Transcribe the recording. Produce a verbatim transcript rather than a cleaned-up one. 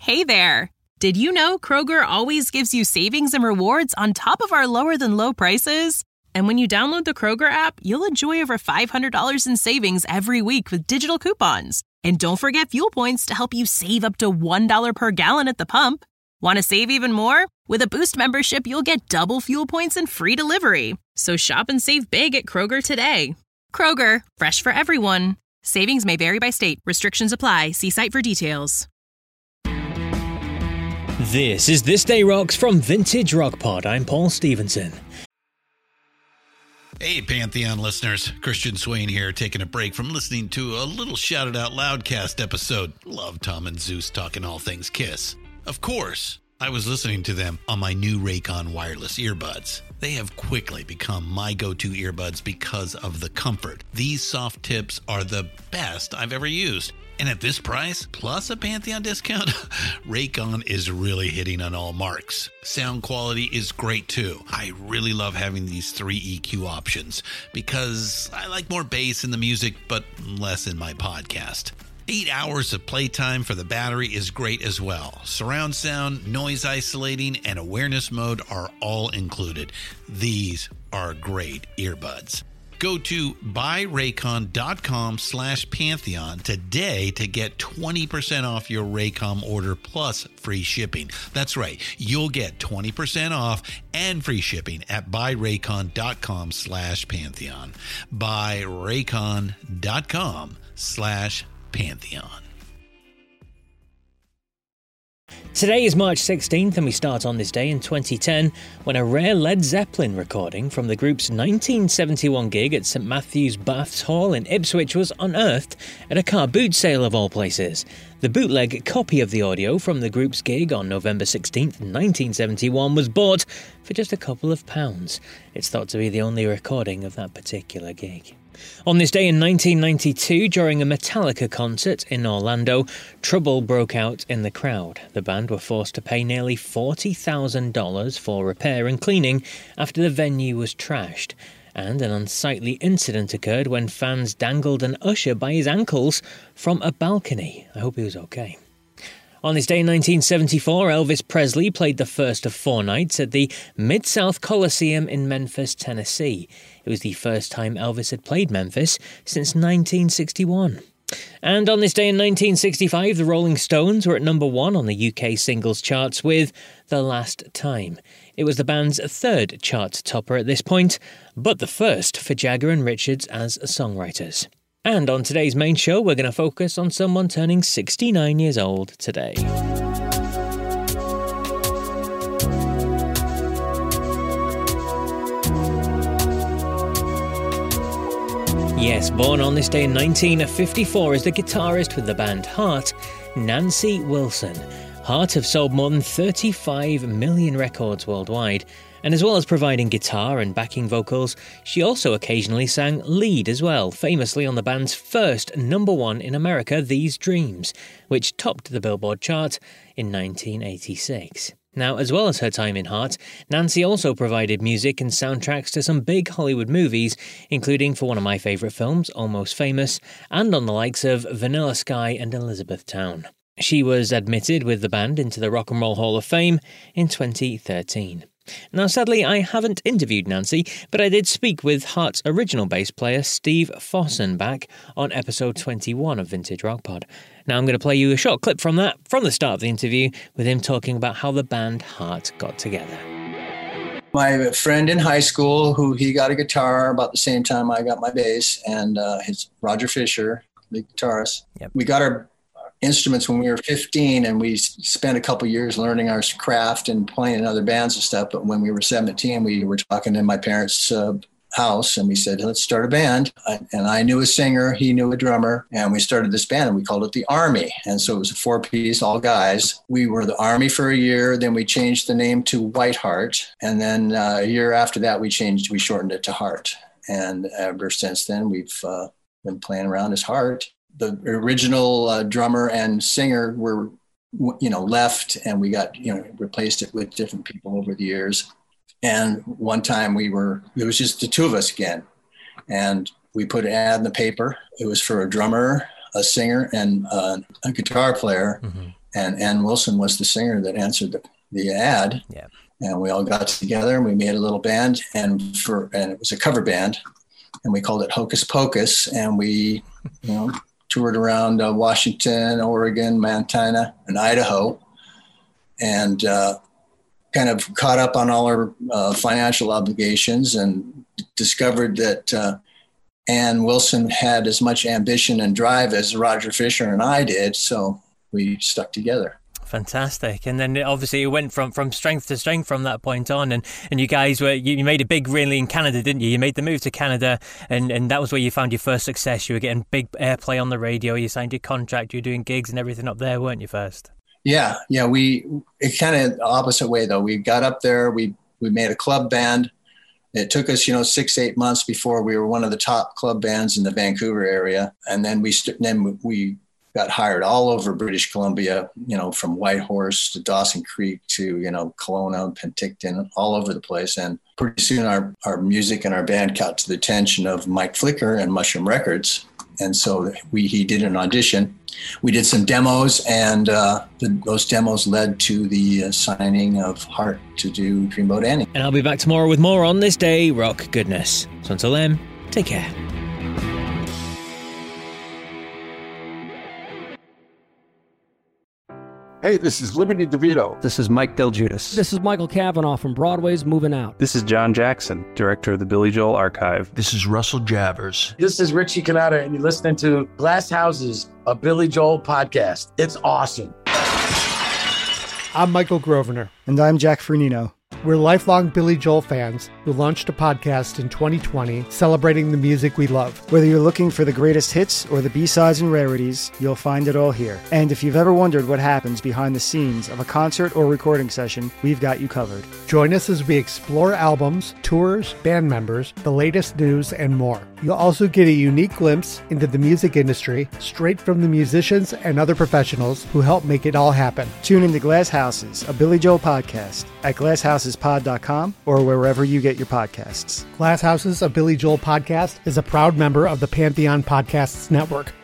Hey there! Did you know Kroger always gives you savings and rewards on top of our lower-than-low prices? And when you download the Kroger app, you'll enjoy over five hundred dollars in savings every week with digital coupons. And don't forget fuel points to help you save up to one dollar per gallon at the pump. Want to save even more? With a Boost membership, you'll get double fuel points and free delivery. So shop and save big at Kroger today. Kroger, fresh for everyone. Savings may vary by state. Restrictions apply. See site for details. This is This Day Rocks from Vintage Rock Pod. I'm Paul Stevenson. Hey, Pantheon listeners. Christian Swain here, taking a break from listening to a little Shout It Out Loudcast episode. Love Tom and Zeus talking all things Kiss. Of course, I was listening to them on my new Raycon wireless earbuds. They have quickly become my go-to earbuds because of the comfort. These soft tips are the best I've ever used. And at this price, plus a Pantheon discount, Raycon is really hitting on all marks. Sound quality is great too. I really love having these three E Q options because I like more bass in the music, but less in my podcast. Eight hours of playtime for the battery is great as well. Surround sound, noise isolating, and awareness mode are all included. These are great earbuds. Go to buyraycon.com slash Pantheon today to get twenty percent off your Raycom order plus free shipping. That's right. You'll get twenty percent off and free shipping at buyraycon.com slash Pantheon. Buyraycon.com slash Pantheon. Today is March sixteenth, and we start on this day in twenty ten when a rare Led Zeppelin recording from the group's nineteen seventy-one gig at St Matthew's Baths Hall in Ipswich was unearthed at a car boot sale of all places. The bootleg copy of the audio from the group's gig on November sixteenth, nineteen seventy-one was bought for just a couple of pounds. It's thought to be the only recording of that particular gig. On this day in nineteen ninety-two, during a Metallica concert in Orlando, trouble broke out in the crowd. The band were forced to pay nearly forty thousand dollars for repair and cleaning after the venue was trashed. And an unsightly incident occurred when fans dangled an usher by his ankles from a balcony. I hope he was okay. On this day in nineteen seventy-four, Elvis Presley played the first of four nights at the Mid-South Coliseum in Memphis, Tennessee. It was the first time Elvis had played Memphis since nineteen sixty-one. And on this day in nineteen sixty-five, the Rolling Stones were at number one on the U K singles charts with The Last Time. It was the band's third chart topper at this point, but the first for Jagger and Richards as songwriters. And on today's main show, we're going to focus on someone turning sixty-nine years old today. Yes, born on this day in nineteen fifty-four is the guitarist with the band Heart, Nancy Wilson. Heart have sold more than thirty-five million records worldwide, and as well as providing guitar and backing vocals, she also occasionally sang lead as well, famously on the band's first number one in America, These Dreams, which topped the Billboard chart in nineteen eighty-six. Now, as well as her time in Heart, Nancy also provided music and soundtracks to some big Hollywood movies, including for one of my favourite films, Almost Famous, and on the likes of Vanilla Sky and Elizabethtown. She was admitted with the band into the Rock and Roll Hall of Fame in twenty thirteen. Now, sadly, I haven't interviewed Nancy, but I did speak with Heart's original bass player, Steve Fossen, back on episode twenty-one of Vintage Rock Pod. Now, I'm going to play you a short clip from that, from the start of the interview, with him talking about how the band Heart got together. My friend in high school, who he got a guitar about the same time I got my bass, and uh, his Roger Fisher, the guitarist. Yep. We got our instruments when we were fifteen, and we spent a couple years learning our craft and playing in other bands and stuff. But when we were seventeen, we were talking in my parents' uh, house, and we said, let's start a band. I, and I knew a singer, he knew a drummer, and we started this band, and we called it the Army. And so it was a four-piece, all guys. We were the Army for a year, then we changed the name to Whiteheart, and then uh, a year after that, we changed, we shortened it to Heart. And ever since then, we've uh, been playing around as Heart. The original uh, drummer and singer were, you know, left, and we got, you know, replaced it with different people over the years. And one time we were, it was just the two of us again. And we put an ad in the paper. It was for a drummer, a singer, and uh, a guitar player. Mm-hmm. and Ann Wilson was the singer that answered the, the ad. Yeah. And we all got together and we made a little band, and for and it was a cover band, and we called it Hocus Pocus. And we, you know, toured around uh, Washington, Oregon, Montana, and Idaho, and uh, kind of caught up on all our uh, financial obligations, and discovered that uh, Ann Wilson had as much ambition and drive as Roger Fisher and I did. So we stuck together. Fantastic. And then obviously it went from, from strength to strength from that point on, and, and you guys were you, you made it big really in Canada, didn't you? You made the move to Canada, and, and that was where you found your first success. You were getting big airplay on the radio, you signed your contract, you were doing gigs and everything up there, weren't you, first? Yeah, yeah. We it kind of opposite way though. We got up there, we we made a club band. It took us, you know, six, eight months before we were one of the top club bands in the Vancouver area. And then we st- then we got hired all over British Columbia, you know, from Whitehorse to Dawson Creek to, you know, Kelowna, Penticton, all over the place. And pretty soon our, our music and our band got to the attention of Mike Flicker and Mushroom Records. And so we he did an audition. We did some demos, and uh, the, those demos led to the uh, signing of Heart to do Dreamboat Annie. And I'll be back tomorrow with more On This Day Rock Goodness. So until then, take care. Hey, this is Liberty DeVito. This is Mike Del Giudice. This is Michael Cavanaugh from Broadway's Moving Out. This is John Jackson, director of the Billy Joel Archive. This is Russell Javers. This is Richie Cannata, and you're listening to Glass Houses, a Billy Joel podcast. It's awesome. I'm Michael Grosvenor. And I'm Jack Fernino. We're lifelong Billy Joel fans who launched a podcast in twenty twenty celebrating the music we love. Whether you're looking for the greatest hits or the B-sides and rarities, you'll find it all here. And if you've ever wondered what happens behind the scenes of a concert or recording session, we've got you covered. Join us as we explore albums, tours, band members, the latest news, and more. You'll also get a unique glimpse into the music industry straight from the musicians and other professionals who help make it all happen. Tune into Glass Houses, a Billy Joel podcast at glass houses pod dot com or wherever you get your podcasts. Glass Houses, a Billy Joel podcast is a proud member of the Pantheon Podcasts Network.